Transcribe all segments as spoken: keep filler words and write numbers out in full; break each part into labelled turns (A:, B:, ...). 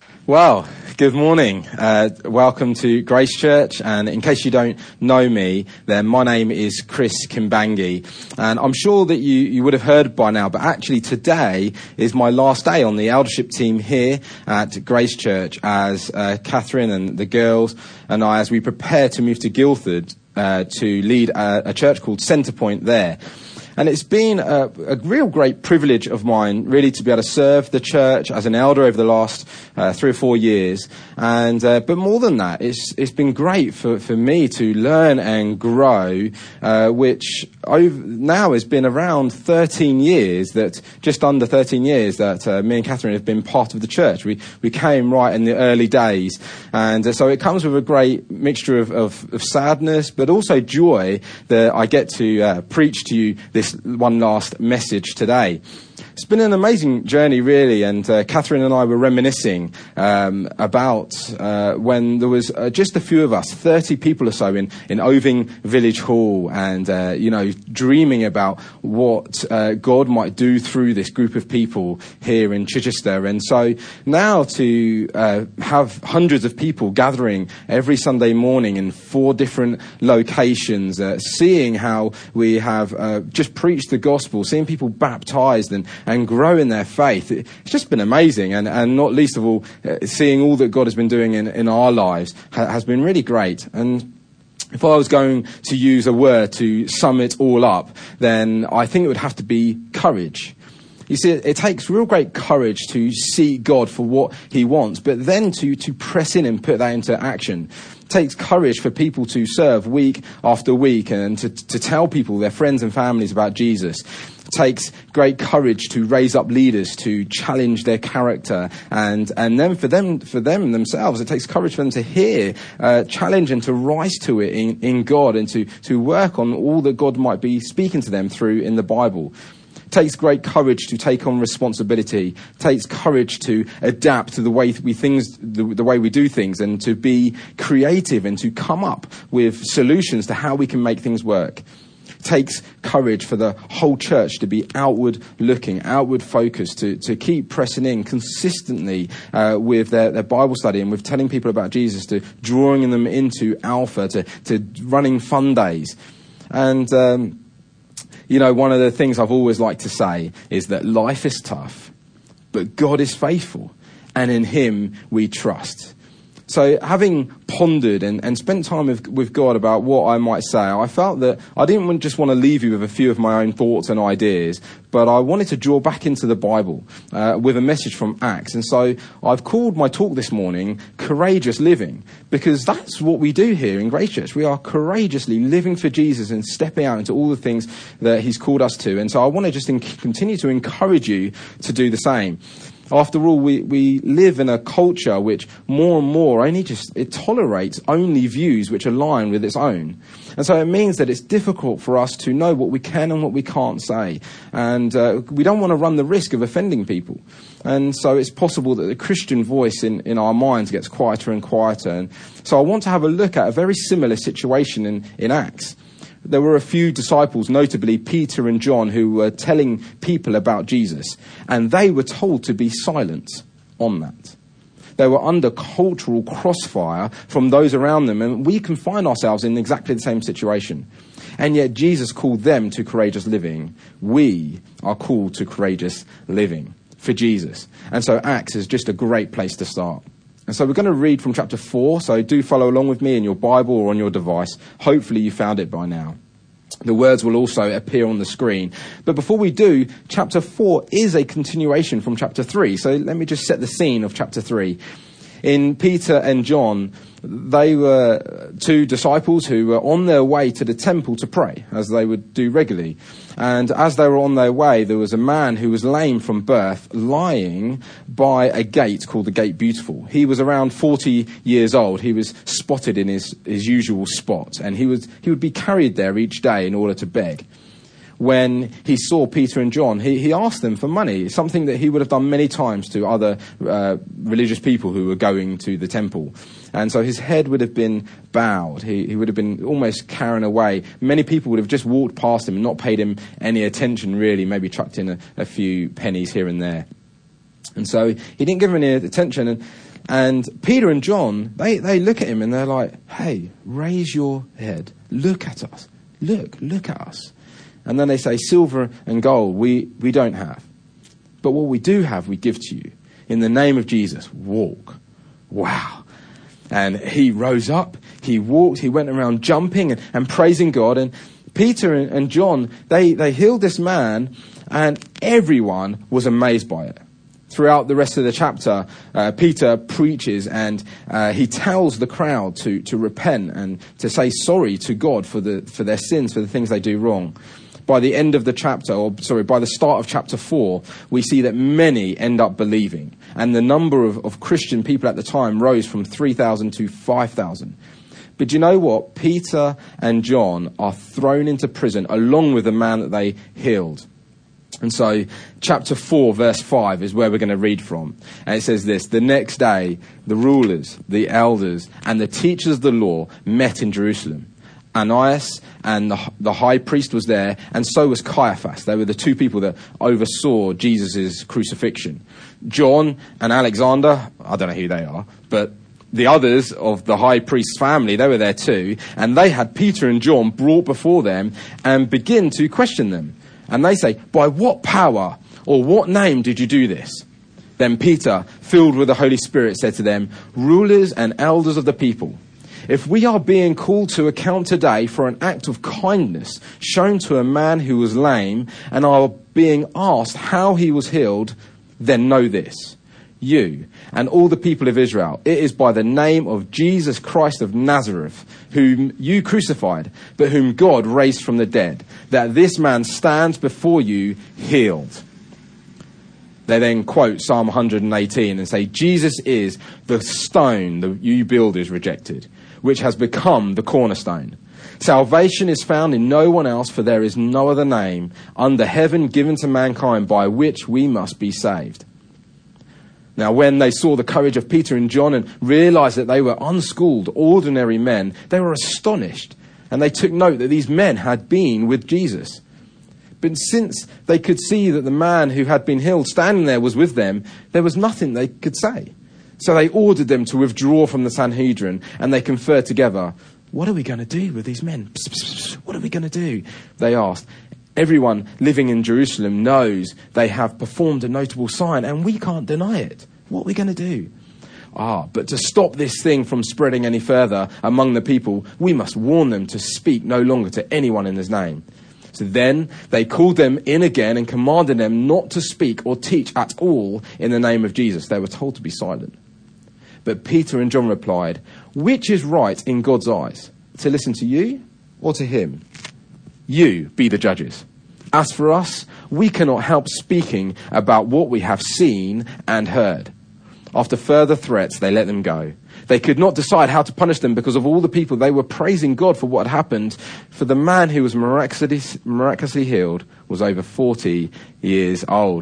A: Well, good morning. Uh, welcome to Grace Church. And in case you don't know me, then my name is Chris Kimbangi. And I'm sure that you, you would have heard by now, but actually today is my last day on the eldership team here at Grace Church as uh, Catherine and the girls and I, as we prepare to move to Guildford uh, to lead a, a church called Centrepoint there. And it's been a, a real great privilege of mine, really, to be able to serve the church as an elder over the last uh, three or four years. And uh, but more than that, it's it's been great for, for me to learn and grow, uh, which over, now has been around thirteen years, that just under thirteen years that uh, me and Catherine have been part of the church. We we came right in the early days, and uh, so it comes with a great mixture of, of, of sadness, but also joy that I get to uh, preach to you this one last message today. It's been an amazing journey, really, and uh, Catherine and I were reminiscing um, about uh, when there was uh, just a few of us, thirty people or so, in, in Oving Village Hall, and, uh, you know, dreaming about what uh, God might do through this group of people here in Chichester. And so now to uh, have hundreds of people gathering every Sunday morning in four different locations, uh, seeing how we have uh, just preached the gospel, seeing people baptized and and grow in their faith. It's just been amazing, and, and not least of all, uh, seeing all that God has been doing in, in our lives ha- has been really great. And if I was going to use a word to sum it all up, then I think it would have to be courage. You see, it, it takes real great courage to seek God for what he wants, but then to, to press in and put that into action. It takes courage for people to serve week after week and to, to tell people, their friends and families, about Jesus. It takes great courage to raise up leaders, to challenge their character, and and then for them for them themselves, it takes courage for them to hear, uh, challenge and to rise to it in, in God, and to, to work on all that God might be speaking to them through in the Bible. It takes great courage to take on responsibility. It takes courage to adapt to the way we things, the, the way we do things, and to be creative and to come up with solutions to how we can make things work. It takes courage for the whole church to be outward looking, outward focused, to, to keep pressing in consistently uh, with their, their Bible study and with telling people about Jesus, to drawing them into Alpha, to, to running fun days. And, um, you know, one of the things I've always liked to say is that life is tough, but God is faithful, and in him we trust. So having pondered and, and spent time with, with God about what I might say, I felt that I didn't want, just want to leave you with a few of my own thoughts and ideas, but I wanted to draw back into the Bible uh, with a message from Acts. And so I've called my talk this morning Courageous Living, because that's what we do here in Grace Church. We are courageously living for Jesus and stepping out into all the things that he's called us to. And so I want to just in- continue to encourage you to do the same. After all, we, we live in a culture which more and more only just, it tolerates only views which align with its own. And so it means that it's difficult for us to know what we can and what we can't say. And uh, we don't want to run the risk of offending people. And so it's possible that the Christian voice in, in our minds gets quieter and quieter. And so I want to have a look at a very similar situation in, in Acts. There were a few disciples, notably Peter and John, who were telling people about Jesus, and they were told to be silent on that. They were under cultural crossfire from those around them, and we can find ourselves in exactly the same situation. And yet Jesus called them to courageous living. We are called to courageous living for Jesus. And so Acts is just a great place to start. And so we're going to read from chapter four, so do follow along with me in your Bible or on your device. Hopefully you found it by now. The words will also appear on the screen. But before we do, chapter four is a continuation from chapter three. So let me just set the scene of chapter three. In Peter and John, they were two disciples who were on their way to the temple to pray, as they would do regularly. And as they were on their way, there was a man who was lame from birth, lying by a gate called the Gate Beautiful. He was around forty years old. He was spotted in his, his usual spot, and he was he would be carried there each day in order to beg. When he saw Peter and John, he, he asked them for money, something that he would have done many times to other uh, religious people who were going to the temple. And so his head would have been bowed. He, he would have been almost carried away. Many people would have just walked past him and not paid him any attention, really, maybe chucked in a, a few pennies here and there. And so he didn't give him any attention. And And Peter and John, they, they look at him and they're like, hey, raise your head. Look at us. Look, look at us. And then they say, silver and gold we, we don't have. But what we do have, we give to you. In the name of Jesus, walk. Wow. And he rose up, he walked, he went around jumping and, and praising God. And Peter and, and John, they, they healed this man, and everyone was amazed by it. Throughout the rest of the chapter, uh, Peter preaches and uh, he tells the crowd to, to repent and to say sorry to God for the for their sins, for the things they do wrong. By the end of the chapter, or sorry, by the start of chapter four, we see that many end up believing. And the number of, of Christian people at the time rose from three thousand to five thousand. But you know what? Peter and John are thrown into prison along with the man that they healed. And so chapter four, verse five is where we're going to read from. And it says this: the next day, the rulers, the elders, and the teachers of the law met in Jerusalem. Ananias and the, the high priest was there, and so was Caiaphas. They were the two people that oversaw Jesus' crucifixion. John and Alexander, I don't know who they are, but the others of the high priest's family, they were there too. And they had Peter and John brought before them and begin to question them. And they say, by what power or what name did you do this? Then Peter, filled with the Holy Spirit, said to them, rulers and elders of the people, if we are being called to account today for an act of kindness shown to a man who was lame, and are being asked how he was healed, then know this, you and all the people of Israel, it is by the name of Jesus Christ of Nazareth, whom you crucified, but whom God raised from the dead, that this man stands before you healed. They then quote Psalm one hundred eighteen and say, Jesus is the stone that you builders rejected, which has become the cornerstone. Salvation is found in no one else, for there is no other name under heaven given to mankind by which we must be saved. Now, when they saw the courage of Peter and John and realized that they were unschooled, ordinary men, they were astonished. And they took note that these men had been with Jesus. But since they could see that the man who had been healed standing there was with them, there was nothing they could say. So they ordered them to withdraw from the Sanhedrin, and they conferred together. What are we going to do with these men? Psst, psst, psst, what are we going to do? They asked. Everyone living in Jerusalem knows they have performed a notable sign, and we can't deny it. What are we going to do? Ah, but to stop this thing from spreading any further among the people, we must warn them to speak no longer to anyone in his name. So then they called them in again and commanded them not to speak or teach at all in the name of Jesus. They were told to be silent. But Peter and John replied, which is right in God's eyes, to listen to you or to him? You be the judges. As for us, we cannot help speaking about what we have seen and heard. After further threats, they let them go. They could not decide how to punish them because of all the people. They were praising God for what had happened. For the man who was miraculously, miraculously healed was over forty years old.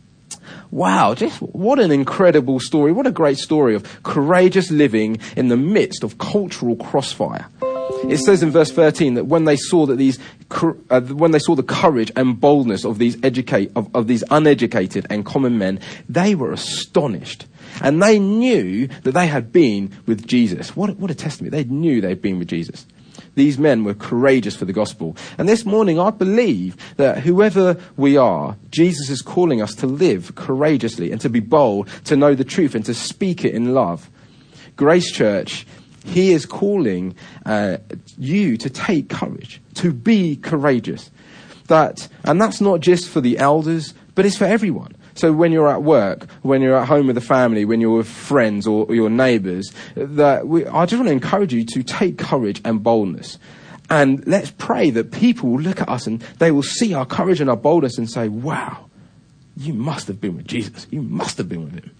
A: Wow, just what an incredible story. What a great story of courageous living in the midst of cultural crossfire. It says in verse thirteen that when they saw that these, uh, when they saw the courage and boldness of these educate of, of these uneducated and common men, they were astonished, and they knew that they had been with Jesus. What what a testimony! They knew they'd been with Jesus. These men were courageous for the gospel. And this morning, I believe that whoever we are, Jesus is calling us to live courageously and to be bold, to know the truth and to speak it in love. Grace Church, he is calling uh, you to take courage, to be courageous. That, and that's not just for the elders, but it's for everyone. So when you're at work, when you're at home with the family, when you're with friends or your neighbours, that we, I just want to encourage you to take courage and boldness. And let's pray that people will look at us and they will see our courage and our boldness and say, wow, you must have been with Jesus. You must have been with him.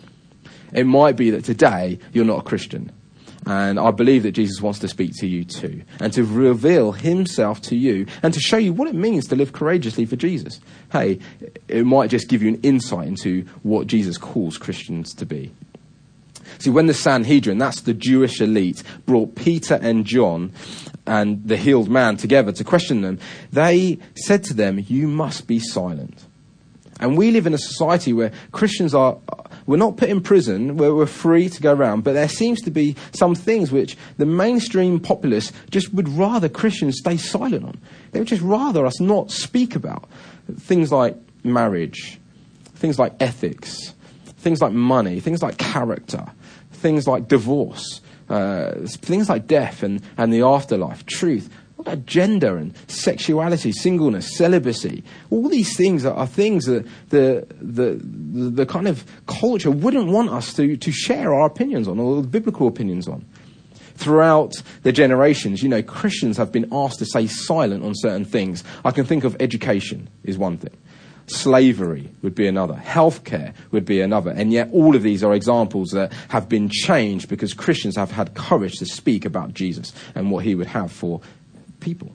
A: It might be that today you're not a Christian. And I believe that Jesus wants to speak to you too, and to reveal himself to you, and to show you what it means to live courageously for Jesus. Hey, it might just give you an insight into what Jesus calls Christians to be. See, when the Sanhedrin, that's the Jewish elite, brought Peter and John and the healed man together to question them, they said to them, you must be silent. And we live in a society where Christians are We're not put in prison where we're free to go around, but there seems to be some things which the mainstream populace just would rather Christians stay silent on. They would just rather us not speak about. Things like marriage, things like ethics, things like money, things like character, things like divorce, uh, things like death and, and the afterlife, truth. What about gender and sexuality, singleness, celibacy? All these things are, are things that the, the the the kind of culture wouldn't want us to, to share our opinions on, or biblical opinions on. Throughout the generations, you know, Christians have been asked to stay silent on certain things. I can think of education is one thing. Slavery would be another. Healthcare would be another. And yet all of these are examples that have been changed because Christians have had courage to speak about Jesus and what he would have for people.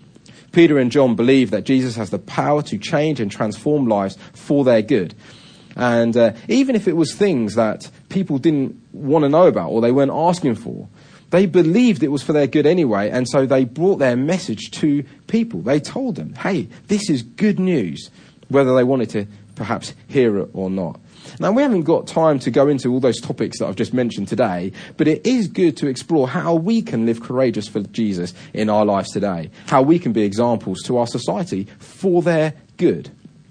A: Peter and John believe that Jesus has the power to change and transform lives for their good. And uh, even if it was things that people didn't want to know about or they weren't asking for, they believed it was for their good anyway, and so they brought their message to people. They told them, hey, this is good news, whether they wanted to perhaps hear it or not. Now, we haven't got time to go into all those topics that I've just mentioned today, but it is good to explore how we can live courageous for Jesus in our lives today, how we can be examples to our society for their good.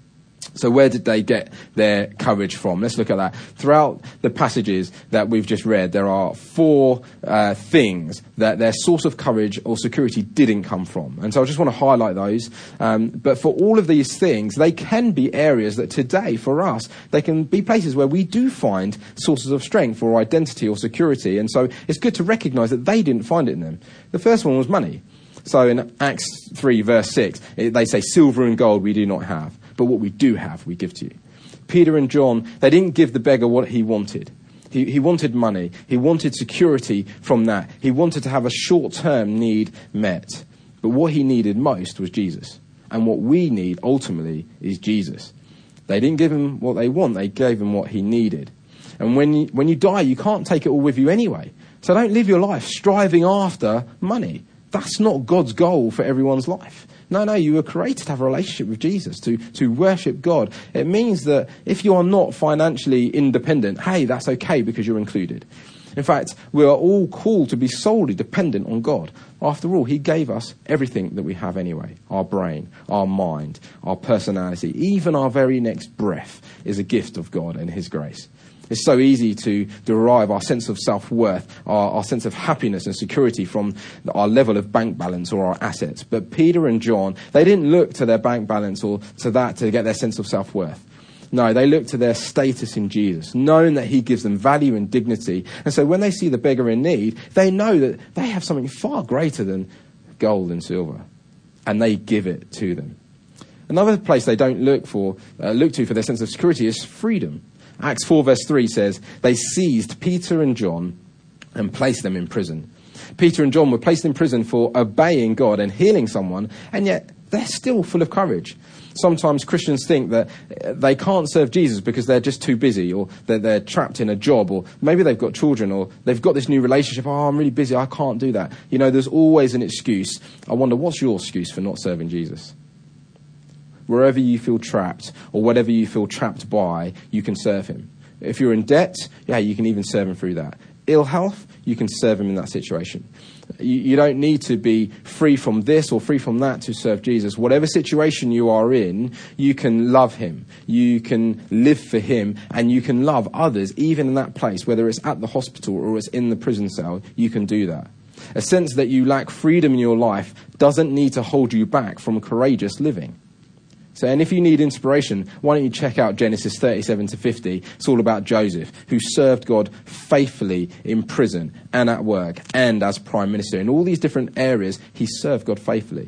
A: So where did they get their courage from? Let's look at that. Throughout the passages that we've just read, there are four uh, things that their source of courage or security didn't come from. And so I just want to highlight those. Um, but for all of these things, they can be areas that today, for us, they can be places where we do find sources of strength or identity or security. And so it's good to recognize that they didn't find it in them. The first one was money. So in Acts three, verse six, it, they say, silver and gold we do not have, but what we do have, we give to you. Peter and John, they didn't give the beggar what he wanted. He, he wanted money. He wanted security from that. He wanted to have a short-term need met. But what he needed most was Jesus. And what we need, ultimately, is Jesus. They didn't give him what they want. They gave him what he needed. And when you, when you die, you can't take it all with you anyway. So don't live your life striving after money. That's not God's goal for everyone's life. No, no, you were created to have a relationship with Jesus, to, to worship God. It means that if you are not financially independent, hey, that's okay because you're included. In fact, we are all called to be solely dependent on God. After all, he gave us everything that we have anyway. Our brain, our mind, our personality, even our very next breath is a gift of God and his grace. It's so easy to derive our sense of self-worth, our, our sense of happiness and security from our level of bank balance or our assets. But Peter and John, they didn't look to their bank balance or to that to get their sense of self-worth. No, they look to their status in Jesus, knowing that he gives them value and dignity. And so when they see the beggar in need, they know that they have something far greater than gold and silver, and they give it to them. Another place they don't look for, uh, look to for their sense of security is freedom. Acts four verse three says, they seized Peter and John and placed them in prison. Peter and John were placed in prison for obeying God and healing someone, and yet they're still full of courage. Sometimes Christians think that they can't serve Jesus because they're just too busy, or that they're trapped in a job, or maybe they've got children, or they've got this new relationship. Oh, I'm really busy, I can't do that. You know, there's always an excuse. I wonder, what's your excuse for not serving Jesus? Wherever you feel trapped, or whatever you feel trapped by, you can serve him. If you're in debt, yeah, you can even serve him through that. Ill health, you can serve him in that situation. You, you don't need to be free from this or free from that to serve Jesus. Whatever situation you are in, you can love him. You can live for him, and you can love others, even in that place, whether it's at the hospital or it's in the prison cell, you can do that. A sense that you lack freedom in your life doesn't need to hold you back from courageous living. So, and if you need inspiration, why don't you check out Genesis thirty-seven to fifty. It's all about Joseph, who served God faithfully in prison and at work and as prime minister. In all these different areas, he served God faithfully.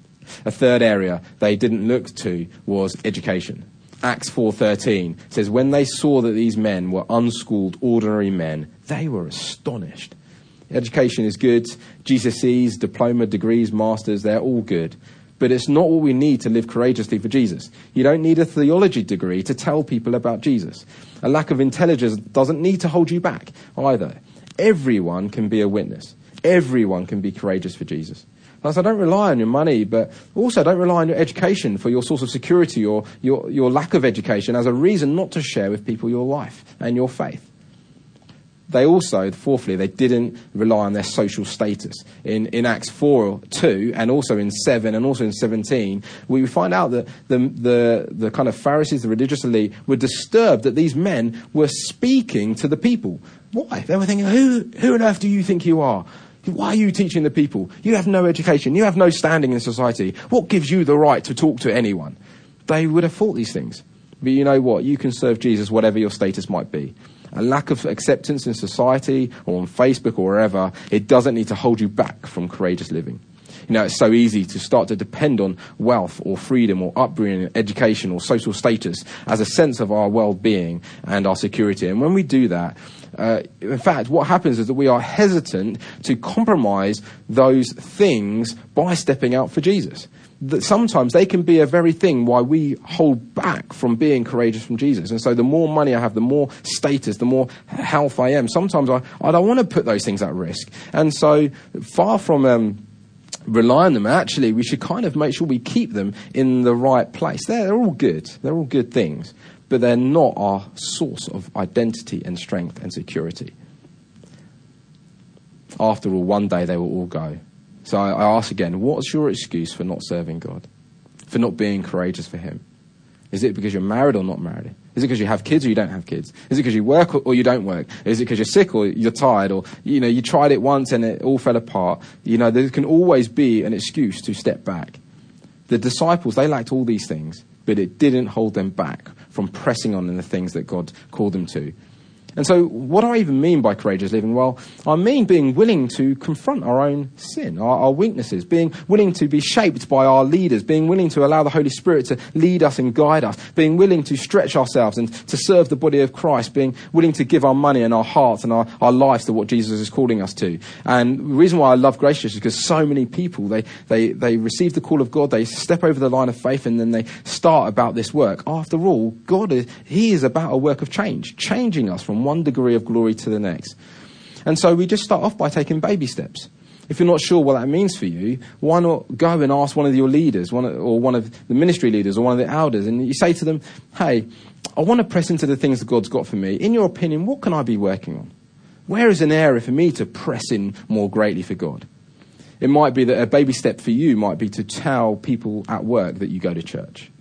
A: A third area they didn't look to was education. Acts four thirteen says, when they saw that these men were unschooled, ordinary men, they were astonished. Education is good. G C S Es, diploma, degrees, masters, they're all good. But it's not what we need to live courageously for Jesus. You don't need a theology degree to tell people about Jesus. A lack of intelligence doesn't need to hold you back either. Everyone can be a witness. Everyone can be courageous for Jesus. I said, don't rely on your money, but also don't rely on your education for your source of security or your, your lack of education as a reason not to share with people your life and your faith. They also, fourthly, they didn't rely on their social status. In, in Acts four, two, and also in seven, and also in seventeen, we find out that the, the, the kind of Pharisees, the religious elite, were disturbed that these men were speaking to the people. Why? They were thinking, who, who on earth do you think you are? Why are you teaching the people? You have no education. You have no standing in society. What gives you the right to talk to anyone? They would have thought these things. But you know what? You can serve Jesus whatever your status might be. A lack of acceptance in society or on Facebook or wherever, it doesn't need to hold you back from courageous living. You know, it's so easy to start to depend on wealth or freedom or upbringing, education or social status as a sense of our well-being and our security. And when we do that, uh, in fact, what happens is that we are hesitant to compromise those things by stepping out for Jesus. That sometimes they can be a very thing why we hold back from being courageous from Jesus. And so the more money I have, the more status, the more health I am. Sometimes I, I don't want to put those things at risk. And so far from um, rely on them, actually, we should kind of make sure we keep them in the right place. They're, they're all good. They're all good things. But they're not our source of identity and strength and security. After all, one day they will all go. So I, I ask again, what's your excuse for not serving God? For not being courageous for him? Is it because you're married or not married? Is it because you have kids or you don't have kids? Is it because you work or, or you don't work? Is it because you're sick or you're tired? Or, you know, you tried it once and it all fell apart? You know, there can always be an excuse to step back. The disciples, they lacked all these things, but it didn't hold them back from pressing on in the things that God called them to. And so what do I even mean by courageous living? Well, I mean being willing to confront our own sin, our, our weaknesses, being willing to be shaped by our leaders, being willing to allow the Holy Spirit to lead us and guide us, being willing to stretch ourselves and to serve the body of Christ, being willing to give our money and our hearts and our, our lives to what Jesus is calling us to. And the reason why I love Grace Church is because so many people, they, they, they receive the call of God, they step over the line of faith, and then they start about this work. After all, God is, he is about a work of change, changing us from one degree of glory to the next. And so we just start off by taking baby steps. If you're not sure what that means for you, why not go and ask one of your leaders, one of, or one of the ministry leaders or one of the elders, and you say to them, hey, I want to press into the things that God's got for me. In your opinion, what can I be working on? Where is an area for me to press in more greatly for God? It might be that a baby step for you might be to tell people at work that you go to church,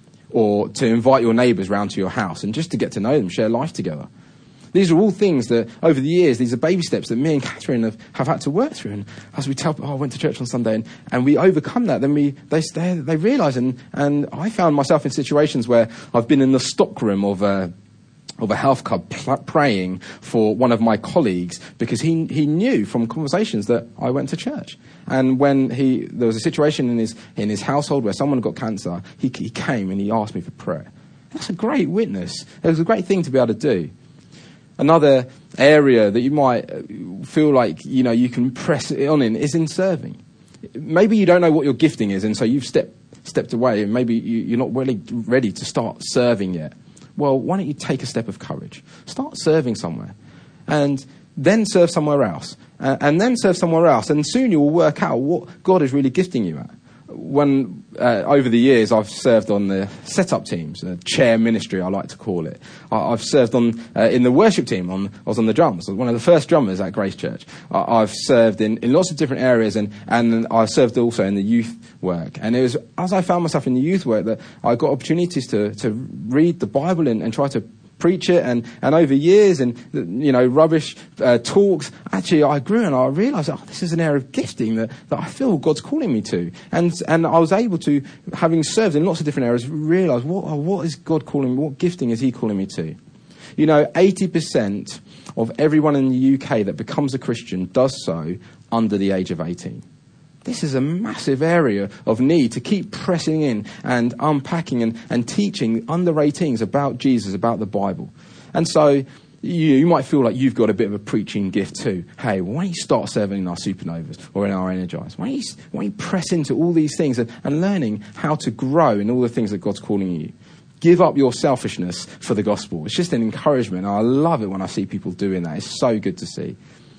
A: or to invite your neighbours round to your house and just to get to know them, share life together. These are all things that, over the years, these are baby steps that me and Catherine have, have had to work through. And as we tell, oh, I went to church on Sunday, and, and we overcome that, then we they they, they realise, and, and I found myself in situations where I've been in the stockroom of a, of a health club pl- praying for one of my colleagues because he he knew from conversations that I went to church. And when he there was a situation in his in his household where someone got cancer, he, he came and he asked me for prayer. That's a great witness. It was a great thing to be able to do. Another area that you might feel like, you know, you can press it on in is in serving. Maybe you don't know what your gifting is, and so you've stepped stepped away, and maybe you, you're not really ready to start serving yet. Well, why don't you take a step of courage? Start serving somewhere, and then serve somewhere else, uh, and then serve somewhere else, and soon you will work out what God is really gifting you at. When uh, over the years I've served on the setup teams, uh, chair ministry I like to call it. I, I've served on uh, in the worship team. On I was on the drums. I was one of the first drummers at Grace Church. I, I've served in, in lots of different areas, and and I served also in the youth work. And it was as I found myself in the youth work that I got opportunities to to read the Bible and, and try to preach it, and, and over years and, you know, rubbish uh, talks, actually I grew and I realised, oh, this is an area of gifting that, that I feel God's calling me to. And and I was able to, having served in lots of different areas, realise, what, what is God calling me, what gifting is he calling me to? You know, eighty percent of everyone in the U K that becomes a Christian does so under the age of eighteen. This is a massive area of need to keep pressing in and unpacking and, and teaching under eighteens about Jesus, about the Bible. And so you, you might feel like you've got a bit of a preaching gift too. Hey, why don't you start serving in our Supernovas or in our Energize? Why don't you, why don't you press into all these things and, and learning how to grow in all the things that God's calling you? Give up your selfishness for the gospel. It's just an encouragement. I love it when I see people doing that. It's so good to see.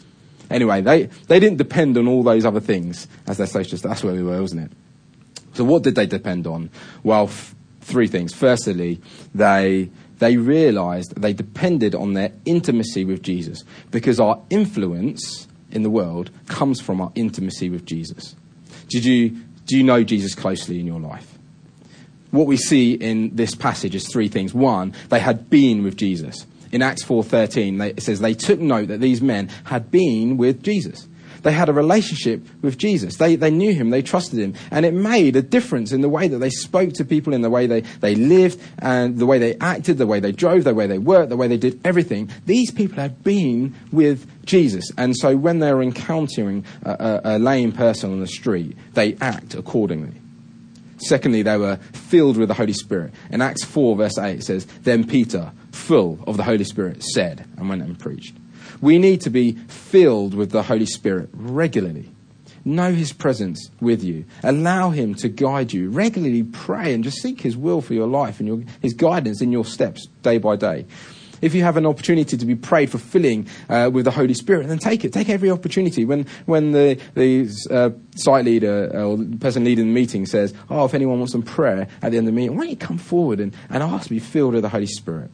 A: Anyway, they, they didn't depend on all those other things as their social. That's where we were, wasn't it? So what did they depend on? Well, f- three things. Firstly, they they realised they depended on their intimacy with Jesus, because our influence in the world comes from our intimacy with Jesus. Did you do you know Jesus closely in your life? What we see in this passage is three things. One, they had been with Jesus. In Acts four thirteen, it says they took note that these men had been with Jesus. They had a relationship with Jesus. They they knew him, they trusted him, and it made a difference in the way that they spoke to people, in the way they, they lived, and the way they acted, the way they drove, the way they worked, the way they did everything. These people had been with Jesus, and so when they're encountering a, a, a lame person on the street, they act accordingly. Secondly, they were filled with the Holy Spirit. In Acts four verse eight it says, "Then Peter, full of the Holy Spirit, said," and went and preached. We need to be filled with the Holy Spirit regularly. Know his presence with you. Allow him to guide you. Regularly pray and just seek his will for your life and your, his guidance in your steps day by day. If you have an opportunity to be prayed for filling uh, with the Holy Spirit, then take it. Take every opportunity. When when the, the uh, site leader or the person leading the meeting says, "Oh, if anyone wants some prayer at the end of the meeting, why don't you come forward and, and ask to be filled with the Holy Spirit?"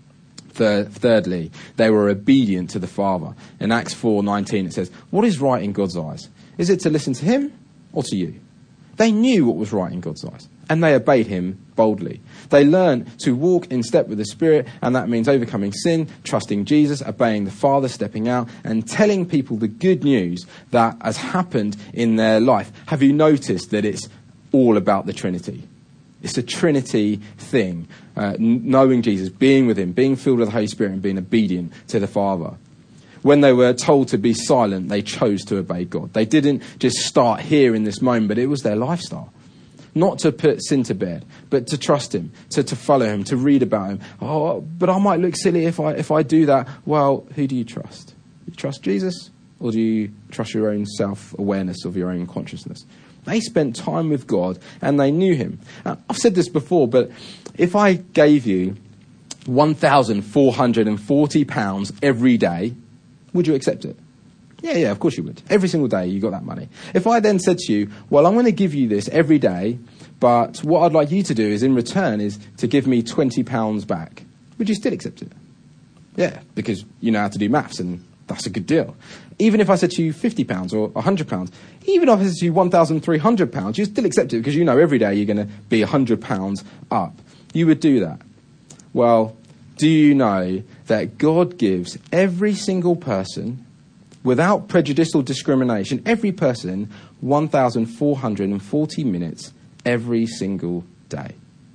A: Third, thirdly, they were obedient to the Father. In Acts four nineteen it says, "What is right in God's eyes? Is it to listen to him or to you?" They knew what was right in God's eyes, and they obeyed him boldly. They learned to walk in step with the Spirit, and that means overcoming sin, trusting Jesus, obeying the Father, stepping out, and telling people the good news that has happened in their life. Have you noticed that it's all about the Trinity? It's a Trinity thing, uh, knowing Jesus, being with him, being filled with the Holy Spirit, and being obedient to the Father. When they were told to be silent, they chose to obey God. They didn't just start here in this moment, but it was their lifestyle. Not to put sin to bed, but to trust him, to, to follow him, to read about him. Oh, but I might look silly if I if I do that. Well, who do you trust? You trust Jesus, or do you trust your own self-awareness of your own consciousness? They spent time with God and they knew him. Now, I've said this before, but if I gave you one thousand four hundred forty pounds every day, would you accept it? Yeah, yeah, of course you would. Every single day you got that money. If I then said to you, well, I'm going to give you this every day, but what I'd like you to do is in return is to give me twenty pounds back, would you still accept it? Yeah, because you know how to do maths and that's a good deal. Even if I said to you fifty pounds or one hundred pounds, even if I said to you one thousand three hundred pounds, you still accept it because you know every day you're going to be one hundred pounds up. You would do that. Well, do you know that God gives every single person, without prejudicial discrimination, every person one thousand four hundred forty minutes every single day?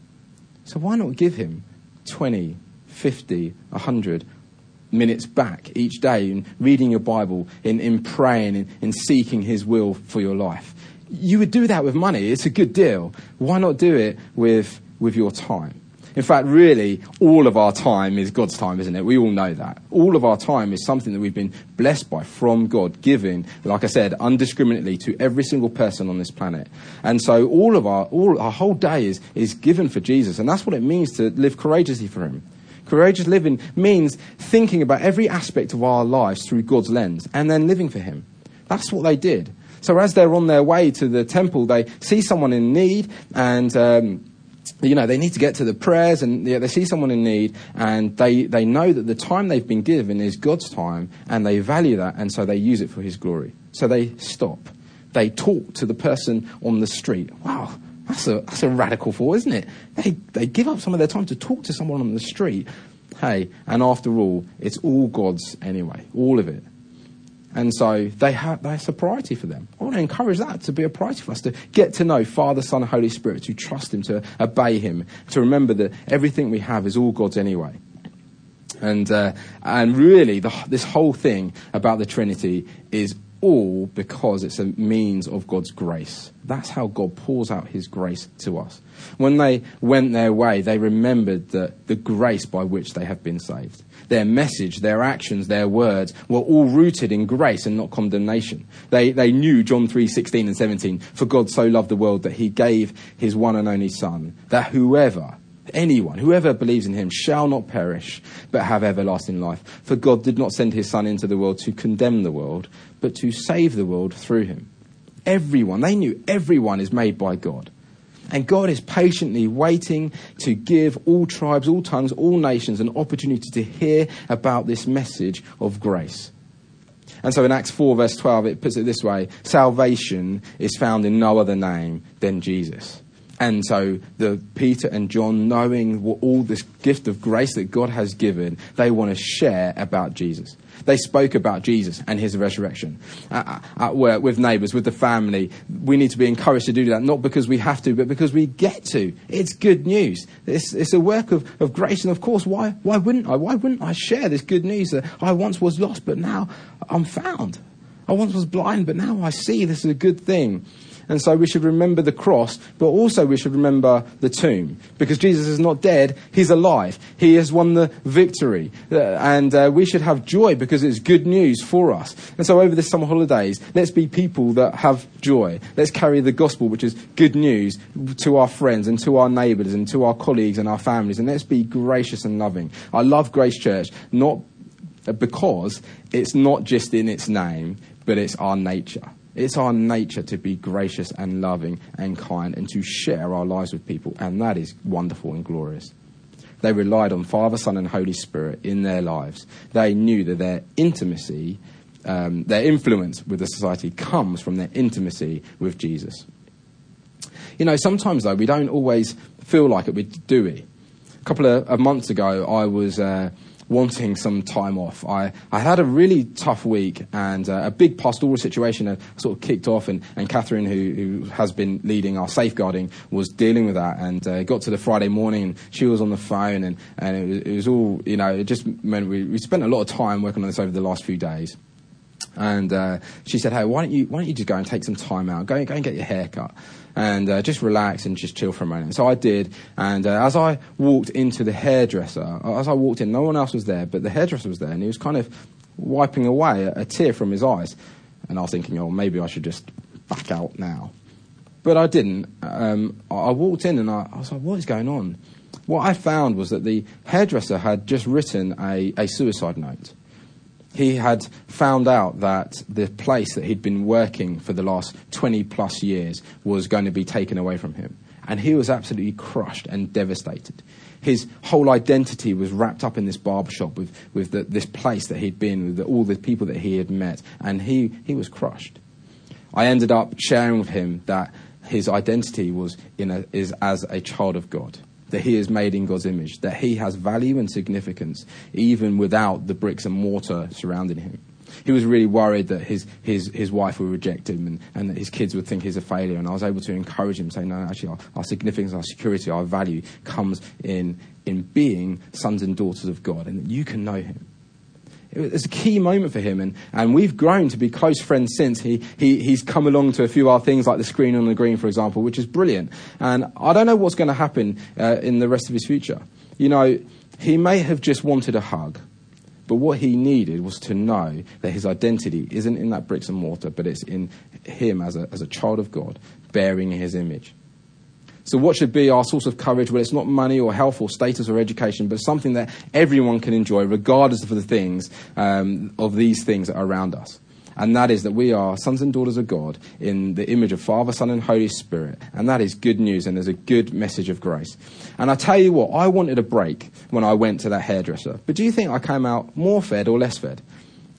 A: So why not give him twenty, fifty, one hundred minutes back each day in reading your Bible, in, in praying, in, in seeking his will for your life? You would do that with money. It's a good deal. Why not do it with, with your time? In fact, really, all of our time is God's time, isn't it? We all know that. All of our time is something that we've been blessed by from God, giving, like I said, undiscriminately to every single person on this planet. And so all of our, all our whole day is, is given for Jesus. And that's what it means to live courageously for him. Courageous living means thinking about every aspect of our lives through God's lens and then living for him. That's what they did. So as they're on their way to the temple, they see someone in need and, um, you know, they need to get to the prayers and yeah, they see someone in need and they, they know that the time they've been given is God's time and they value that and so they use it for his glory. So they stop. They talk to the person on the street. Wow. That's a that's a radical thought, isn't it? They they give up some of their time to talk to someone on the street. Hey, and after all, it's all God's anyway, all of it. And so they have that's a priority for them. I want to encourage that to be a priority for us, to get to know Father, Son, and Holy Spirit, to trust him, to obey him, to remember that everything we have is all God's anyway. And uh, and really, the, this whole thing about the Trinity is all because it's a means of God's grace. That's how God pours out his grace to us. When they went their way, they remembered the, the grace by which they have been saved. Their message, their actions, their words were all rooted in grace and not condemnation. They they knew John three sixteen and seventeen. For God so loved the world that he gave his one and only Son, that whoever, Anyone, whoever believes in him shall not perish, but have everlasting life. For God did not send his Son into the world to condemn the world, but to save the world through him. Everyone, they knew everyone is made by God. And God is patiently waiting to give all tribes, all tongues, all nations an opportunity to hear about this message of grace. And so in Acts four verse twelve, it puts it this way: salvation is found in no other name than Jesus. And so the Peter and John, knowing what all this gift of grace that God has given, they want to share about Jesus. They spoke about Jesus and his resurrection at, at work, with neighbours, with the family. We need to be encouraged to do that, not because we have to, but because we get to. It's good news. It's, it's a work of, of grace. And of course, why, why wouldn't I? Why wouldn't I share this good news that I once was lost, but now I'm found? I once was blind, but now I see. This is a good thing. And so we should remember the cross, but also we should remember the tomb. Because Jesus is not dead, he's alive. He has won the victory. Uh, and uh, we should have joy because it's good news for us. And so over the summer holidays, let's be people that have joy. Let's carry the gospel, which is good news, to our friends and to our neighbours and to our colleagues and our families. And let's be gracious and loving. I love Grace Church, not because it's not just in its name, but it's our nature. It's our nature to be gracious and loving and kind and to share our lives with people. And that is wonderful and glorious. They relied on Father, Son and Holy Spirit in their lives. They knew that their intimacy, um, their influence with the society comes from their intimacy with Jesus. You know, sometimes though, we don't always feel like it, we do we? A couple of, of months ago, I was... Uh, wanting some time off. I, I had a really tough week, and uh, a big pastoral situation had sort of kicked off, and, and Catherine, who, who has been leading our safeguarding, was dealing with that, and uh, got to the Friday morning, and she was on the phone, and, and it, was, it was all, you know, it just meant we, we spent a lot of time working on this over the last few days. And uh, she said, hey, why don't you why don't you just go and take some time out, go, go and get your hair cut, and uh, just relax and just chill for a moment. So I did, and uh, as I walked into the hairdresser, as I walked in, no one else was there, but the hairdresser was there, and he was kind of wiping away a, a tear from his eyes. And I was thinking, oh, maybe I should just back out now. But I didn't. Um, I walked in, and I, I was like, what is going on? What I found was that the hairdresser had just written a, a suicide note. He had found out that the place that he'd been working for the last twenty plus years was going to be taken away from him. And he was absolutely crushed and devastated. His whole identity was wrapped up in this barbershop with, with the, this place that he'd been, with the, all the people that he had met. And he, he was crushed. I ended up sharing with him that his identity was in a, is as a child of God. That he is made in God's image, that he has value and significance even without the bricks and mortar surrounding him. He was really worried that his his, his wife would reject him, and, and that his kids would think he's a failure. And I was able to encourage him, say, no, actually, our, our significance, our security, our value comes in in being sons and daughters of God, and that you can know him. It was a key moment for him, and, and we've grown to be close friends since. He, he he's come along to a few other things like the Screen on the Green, for example, which is brilliant. And I don't know what's going to happen uh, in the rest of his future. You know, he may have just wanted a hug, but what he needed was to know that his identity isn't in that bricks and mortar, but it's in him as a as a child of God, bearing his image. So what should be our source of courage? Well, it's not money or health or status or education, but something that everyone can enjoy, regardless of the things, um, of these things that are around us. And that is that we are sons and daughters of God in the image of Father, Son and Holy Spirit. And that is good news, and there's a good message of grace. And I tell you what, I wanted a break when I went to that hairdresser. But do you think I came out more fed or less fed?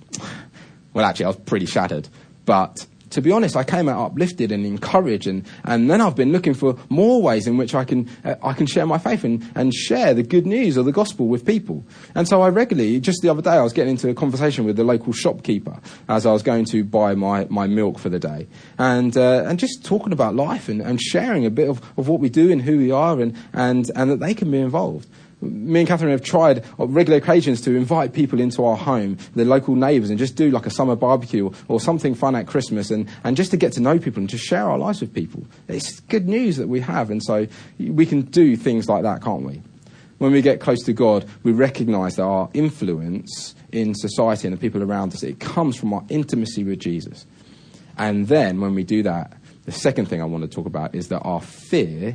A: Well, actually, I was pretty shattered. But to be honest, I came out uplifted and encouraged, and, and then I've been looking for more ways in which I can uh, I can share my faith and, and share the good news of the gospel with people. And so I regularly, just the other day, I was getting into a conversation with the local shopkeeper as I was going to buy my, my milk for the day, and uh, and just talking about life and, and sharing a bit of, of what we do and who we are, and, and, and that they can be involved. Me and Catherine have tried on regular occasions to invite people into our home, the local neighbours, and just do like a summer barbecue or, or something fun at Christmas, and, and just to get to know people and to share our lives with people. It's good news that we have, and so we can do things like that, can't we? When we get close to God, we recognise that our influence in society and the people around us, it comes from our intimacy with Jesus. And then when we do that, the second thing I want to talk about is that our fear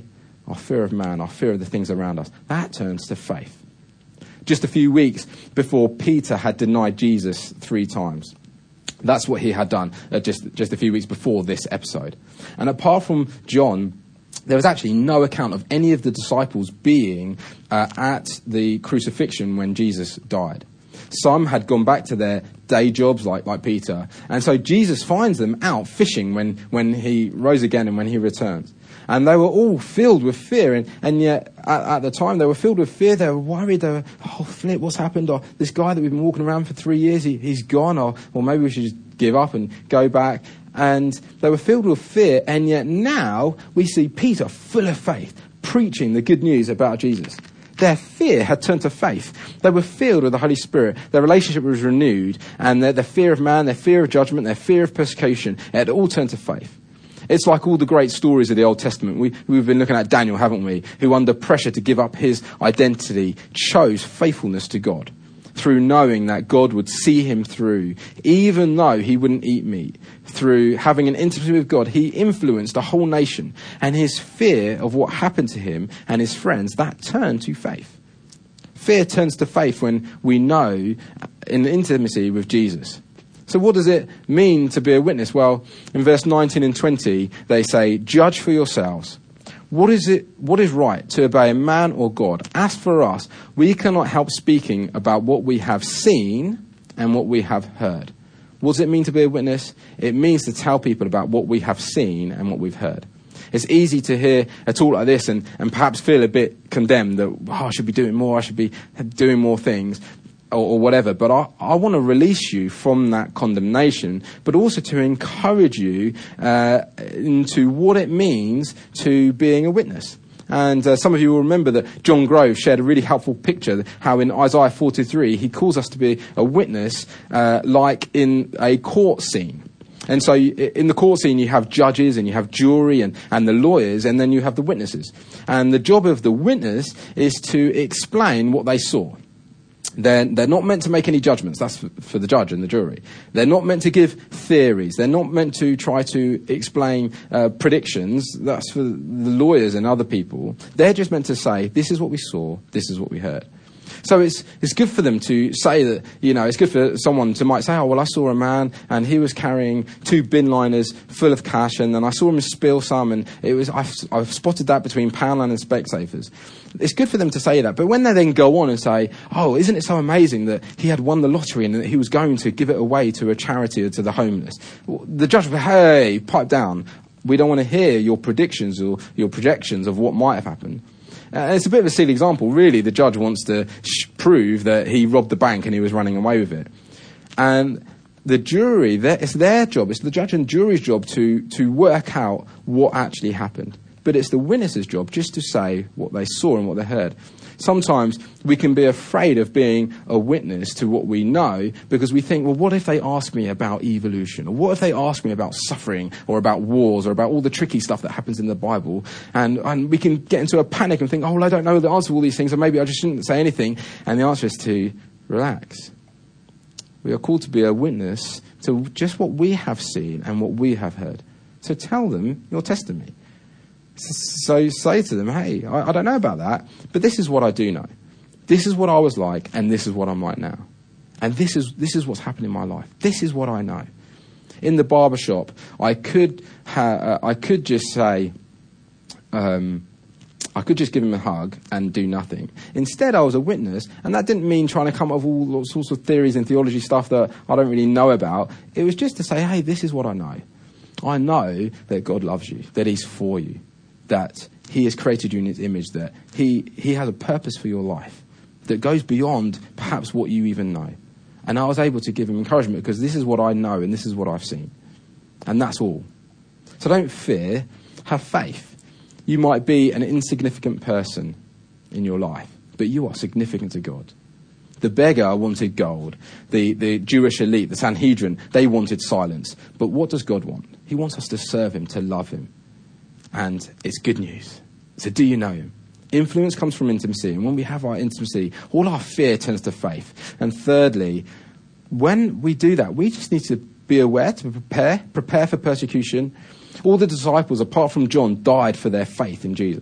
A: our fear of man, our fear of the things around us, that turns to faith. Just a few weeks before Peter had denied Jesus three times. That's what he had done uh, just, just a few weeks before this episode. And apart from John, there was actually no account of any of the disciples being uh, at the crucifixion when Jesus died. Some had gone back to their day jobs like, like Peter. And so Jesus finds them out fishing when, when he rose again and when he returns. And they were all filled with fear. And, and yet, at, at the time, they were filled with fear. They were worried. They were, oh, flip, what's happened? Or this guy that we've been walking around for three years, he, he's gone. Or, or maybe we should just give up and go back. And they were filled with fear. And yet now we see Peter full of faith, preaching the good news about Jesus. Their fear had turned to faith. They were filled with the Holy Spirit. Their relationship was renewed. And their, their fear of man, their fear of judgment, their fear of persecution, it had all turned to faith. It's like all the great stories of the Old Testament. We, we've been looking at Daniel, haven't we? Who under pressure to give up his identity chose faithfulness to God through knowing that God would see him through, even though he wouldn't eat meat. Through having an intimacy with God, he influenced a whole nation. And his fear of what happened to him and his friends, that turned to faith. Fear turns to faith when we know in intimacy with Jesus. So what does it mean to be a witness? Well, in verse nineteen and twenty, they say, judge for yourselves. What is it? What is right, to obey a man or God? As for us, we cannot help speaking about what we have seen and what we have heard. What does it mean to be a witness? It means to tell people about what we have seen and what we've heard. It's easy to hear a talk like this and, and perhaps feel a bit condemned that, oh, I should be doing more, I should be doing more things. Or, or whatever, but I, I want to release you from that condemnation, but also to encourage you uh, into what it means to being a witness. And uh, some of you will remember that John Grove shared a really helpful picture, how in Isaiah forty-three, he calls us to be a witness uh, like in a court scene. And so in the court scene, you have judges and you have jury and, and the lawyers, and then you have the witnesses. And the job of the witness is to explain what they saw. They're, they're not meant to make any judgments. That's for, for the judge and the jury. They're not meant to give theories. They're not meant to try to explain uh, predictions. That's for the lawyers and other people. They're just meant to say, this is what we saw, this is what we heard. So it's it's good for them to say that, you know, it's good for someone to might say, oh, well, I saw a man and he was carrying two bin liners full of cash, and then I saw him spill some, and it was I've, I've spotted that between Poundland and Specsavers. It's good for them to say that. But when they then go on and say, oh, isn't it so amazing that he had won the lottery and that he was going to give it away to a charity or to the homeless, the judge will, hey, pipe down. We don't want to hear your predictions or your projections of what might have happened. Uh, it's a bit of a silly example. Really, the judge wants to sh- prove that he robbed the bank and he was running away with it. And the jury, it's their job, it's the judge and jury's job to, to work out what actually happened. But it's the witness's job just to say what they saw and what they heard. Sometimes we can be afraid of being a witness to what we know because we think, well, what if they ask me about evolution? Or what if they ask me about suffering or about wars or about all the tricky stuff that happens in the Bible? And, and we can get into a panic and think, oh, well, I don't know the answer to all these things, and maybe I just shouldn't say anything. And the answer is to relax. We are called to be a witness to just what we have seen and what we have heard. So tell them your testimony. So say to them, hey, I, I don't know about that, but this is what I do know. This is what I was like, and this is what I'm like now. And this is this is what's happened in my life. This is what I know. In the barbershop, I could ha- uh, I could just say, um, I could just give him a hug and do nothing. Instead, I was a witness, and that didn't mean trying to come up with all sorts of theories and theology stuff that I don't really know about. It was just to say, hey, this is what I know. I know that God loves you, that he's for you, that he has created you in his image, that he, he has a purpose for your life that goes beyond perhaps what you even know. And I was able to give him encouragement because this is what I know and this is what I've seen. And that's all. So don't fear, have faith. You might be an insignificant person in your life, but you are significant to God. The beggar wanted gold. The, the Jewish elite, the Sanhedrin, they wanted silence. But what does God want? He wants us to serve him, to love him. And it's good news. So do you know him? Influence comes from intimacy. And when we have our intimacy, all our fear turns to faith. And thirdly, when we do that, we just need to be aware, to prepare, prepare for persecution. All the disciples, apart from John, died for their faith in Jesus.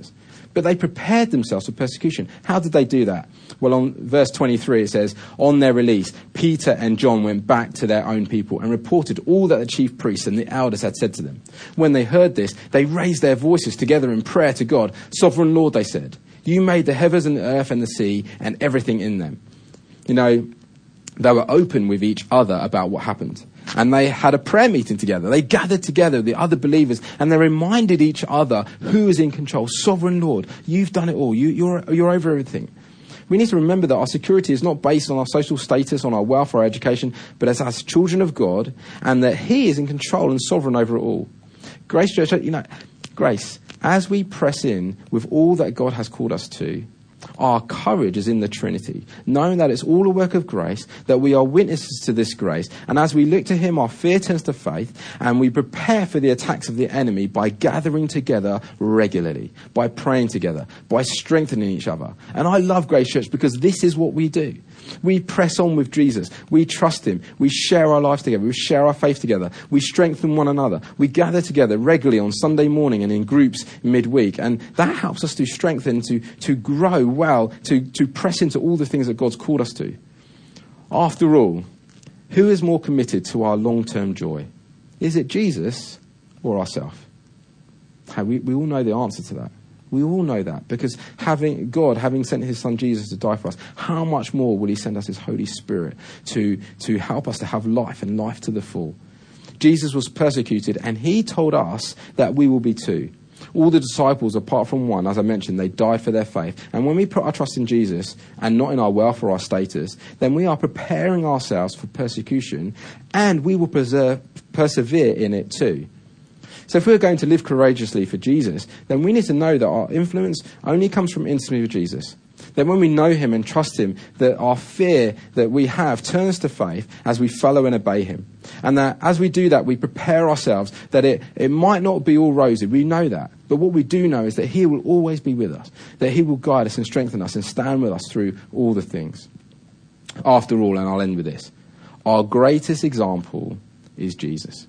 A: But they prepared themselves for persecution. How did they do that? Well, on verse twenty-three, it says, on their release, Peter and John went back to their own people and reported all that the chief priests and the elders had said to them. When they heard this, they raised their voices together in prayer to God. Sovereign Lord, they said, you made the heavens and the earth and the sea and everything in them. You know, they were open with each other about what happened. And they had a prayer meeting together. They gathered together, the other believers, and they reminded each other who is in control. Sovereign Lord, you've done it all. You, you're, you're over everything. We need to remember that our security is not based on our social status, on our wealth or our education, but as as children of God, and that he is in control and sovereign over it all. Grace Church, you know, Grace, as we press in with all that God has called us to, our courage is in the Trinity, knowing that it's all a work of grace, that we are witnesses to this grace. And as we look to him, our fear turns to faith, and we prepare for the attacks of the enemy by gathering together regularly, by praying together, by strengthening each other. And I love Grace Church because this is what we do. We press on with Jesus. We trust him. We share our lives together. We share our faith together. We strengthen one another. We gather together regularly on Sunday morning and in groups midweek. And that helps us to strengthen, to, to grow well, to, to press into all the things that God's called us to. After all, who is more committed to our long-term joy? Is it Jesus or ourselves? Hey, we, we all know the answer to that. We all know that, because having God, having sent his son Jesus to die for us, how much more will he send us his Holy Spirit to, to help us to have life and life to the full? Jesus was persecuted, and he told us that we will be too. All the disciples, apart from one, as I mentioned, they died for their faith. And when we put our trust in Jesus and not in our wealth or our status, then we are preparing ourselves for persecution, and we will preserve, persevere in it too. So if we're going to live courageously for Jesus, then we need to know that our influence only comes from intimacy with Jesus. That when we know him and trust him, that our fear that we have turns to faith as we follow and obey him. And that as we do that, we prepare ourselves that it, it might not be all rosy. We know that. But what we do know is that he will always be with us. That he will guide us and strengthen us and stand with us through all the things. After all, and I'll end with this, our greatest example is Jesus.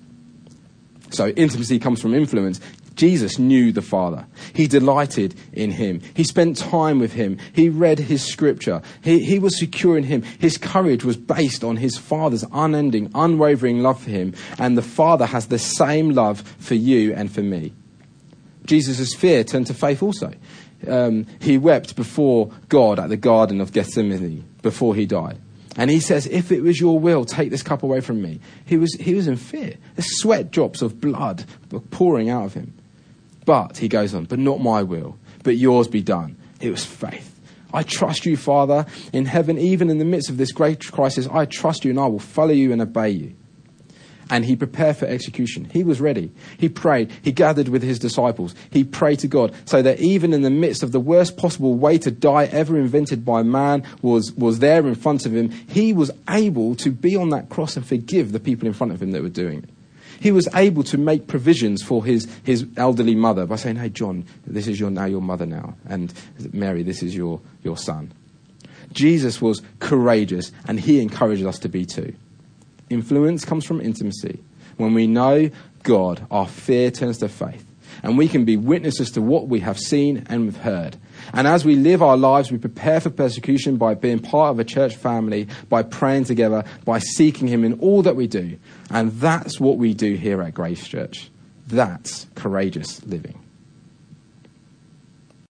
A: So intimacy comes from influence. Jesus knew the Father. He delighted in him. He spent time with him. He read his scripture. He, he was secure in him. His courage was based on his Father's unending, unwavering love for him. And the Father has the same love for you and for me. Jesus' fear turned to faith also. Um, he wept before God at the Garden of Gethsemane before he died. And he says, if it was your will, take this cup away from me. He was he was in fear. The sweat drops of blood were pouring out of him. But, he goes on, but not my will, but yours be done. It was faith. I trust you, Father, in heaven, even in the midst of this great crisis. I trust you and I will follow you and obey you. And he prepared for execution. He was ready. He prayed. He gathered with his disciples. He prayed to God so that even in the midst of the worst possible way to die ever invented by man was, was there in front of him, he was able to be on that cross and forgive the people in front of him that were doing it. He was able to make provisions for his, his elderly mother by saying, hey, John, this is your now your mother now. And Mary, this is your, your son. Jesus was courageous, and he encouraged us to be too. Influence comes from intimacy. When we know God, our fear turns to faith. And we can be witnesses to what we have seen and we've heard. And as we live our lives, we prepare for persecution by being part of a church family, by praying together, by seeking him in all that we do. And that's what we do here at Grace Church. That's courageous living.